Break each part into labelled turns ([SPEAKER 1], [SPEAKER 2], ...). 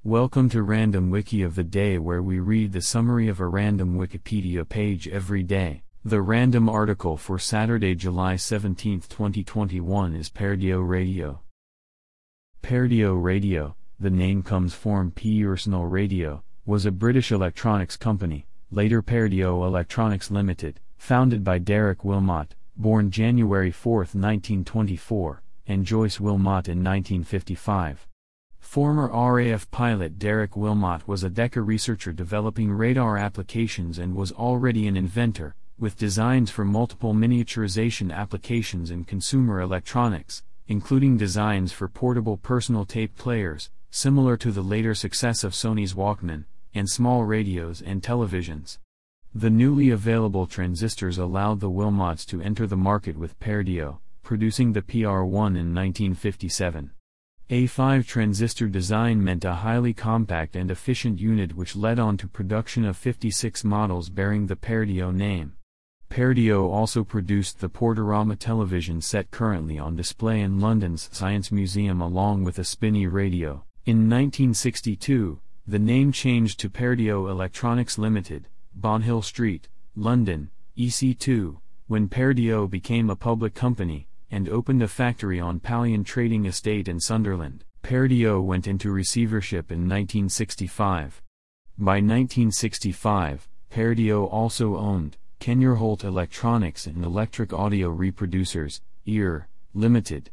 [SPEAKER 1] Welcome to Random Wiki of the Day, where we read the summary of a random Wikipedia page every day. The random article for Saturday, July 17, 2021 is Perdio Radio. Perdio Radio, the name comes from Personal Radio, was a British electronics company, later Perdio Electronics Limited, founded by Derek Wilmot, born January 4, 1924, and Joyce Wilmot in 1955. Former RAF pilot Derek Wilmot was a Decca researcher developing radar applications and was already an inventor, with designs for multiple miniaturization applications in consumer electronics, including designs for portable personal tape players, similar to the later success of Sony's Walkman, and small radios and televisions. The newly available transistors allowed the Wilmots to enter the market with Perdio, producing the PR1 in 1957. A 5-transistor design meant a highly compact and efficient unit, which led on to production of 56 models bearing the Perdio name. Perdio also produced the Portorama television set currently on display in London's Science Museum, along with a spinny radio. In 1962, the name changed to Perdio Electronics Limited, Bonhill Street, London, EC2, when Perdio became a public company, and opened a factory on Pallion Trading Estate in Sunderland. Perdio went into receivership in 1965. By 1965, Perdio also owned Kenyer-Holt Electronics and Electric Audio Reproducers, EAR, Limited.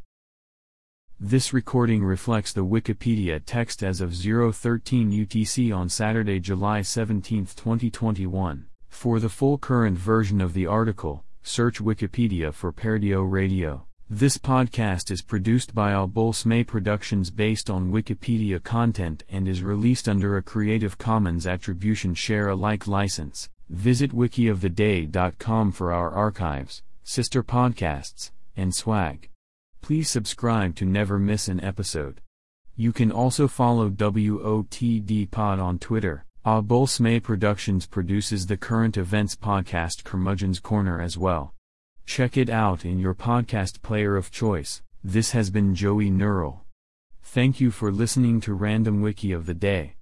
[SPEAKER 1] This recording reflects the Wikipedia text as of 013 UTC on Saturday, July 17, 2021. For the full current version of the article, search Wikipedia for Perdio Radio. This podcast is produced by Abulsmay Productions based on Wikipedia content and is released under a Creative Commons Attribution Share Alike license. Visit wikioftheday.com for our archives, sister podcasts, and swag. Please subscribe to never miss an episode. You can also follow WOTD Pod on Twitter. Abulsmay Productions produces the current events podcast Curmudgeon's Corner as well. Check it out in your podcast player of choice. This has been Joey Neural. Thank you for listening to Random Wiki of the Day.